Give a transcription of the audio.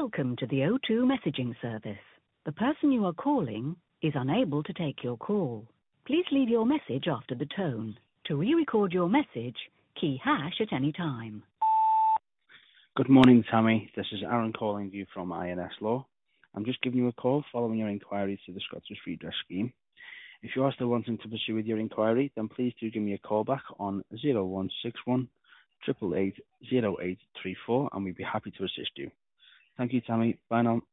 Welcome to the O2 messaging service. The person you are calling is unable to take your call. Please leave your message after the tone. To re-record your message, key hash at any time. Good morning, Tammy. This is Aaron calling you from INS Law. I'm just giving you a call following your inquiry to the Scottish Redress Scheme. If you are still wanting to pursue with your inquiry, then please do give me a call back on 0161 888 0834 and we'd be happy to assist you. Thank you, Tammy. Bye now.